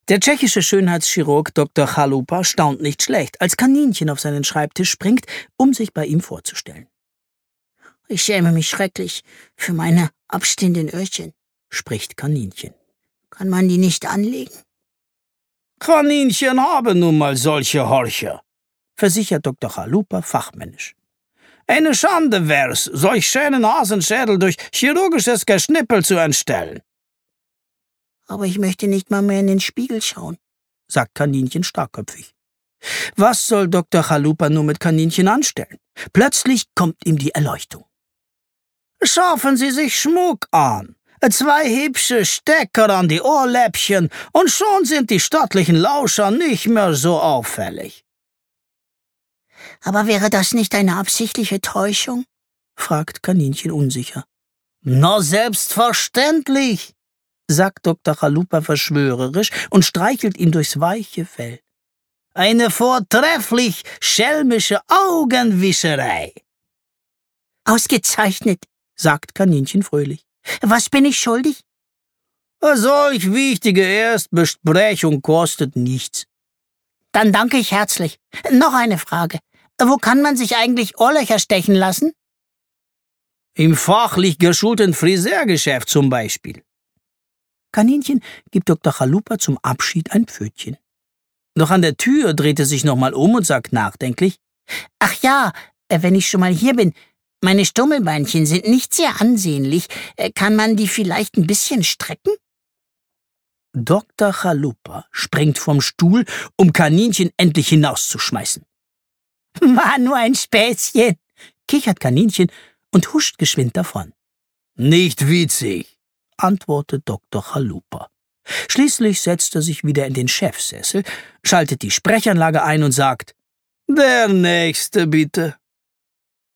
Der tschechische Schönheitschirurg Dr. Chalupa staunt nicht schlecht, als Kaninchen auf seinen Schreibtisch springt, um sich bei ihm vorzustellen. »Ich schäme mich schrecklich für meine abstehenden Öhrchen«, spricht Kaninchen. »Kann man die nicht anlegen?« »Kaninchen haben nun mal solche Horcher«, versichert Dr. Chalupa fachmännisch. »Eine Schande wär's, solch schönen Hasenschädel durch chirurgisches Geschnippel zu entstellen.« »Aber ich möchte nicht mal mehr in den Spiegel schauen«, sagt Kaninchen starkköpfig. Was soll Dr. Chalupa nur mit Kaninchen anstellen? Plötzlich kommt ihm die Erleuchtung. »Schaffen Sie sich Schmuck an, 2 hübsche Stecker an die Ohrläppchen und schon sind die stattlichen Lauscher nicht mehr so auffällig.« »Aber wäre das nicht eine absichtliche Täuschung?« fragt Kaninchen unsicher. »Na, selbstverständlich«, sagt Dr. Chalupa verschwörerisch und streichelt ihm durchs weiche Fell. »Eine vortrefflich schelmische Augenwischerei.« »Ausgezeichnet«, sagt Kaninchen fröhlich. »Was bin ich schuldig?« »Solch wichtige Erstbesprechung kostet nichts.« »Dann danke ich herzlich. Noch eine Frage. Wo kann man sich eigentlich Ohrlöcher stechen lassen?« »Im fachlich geschulten Friseurgeschäft zum Beispiel.« Kaninchen gibt Dr. Chalupa zum Abschied ein Pfötchen. Doch an der Tür dreht er sich nochmal um und sagt nachdenklich: »Ach ja, wenn ich schon mal hier bin, meine Stummelbeinchen sind nicht sehr ansehnlich. Kann man die vielleicht ein bisschen strecken?« Dr. Chalupa springt vom Stuhl, um Kaninchen endlich hinauszuschmeißen. »War nur ein Späßchen«, kichert Kaninchen und huscht geschwind davon. »Nicht witzig«, antwortet Dr. Chalupa. Schließlich setzt er sich wieder in den Chefsessel, schaltet die Sprechanlage ein und sagt: »Der Nächste, bitte.«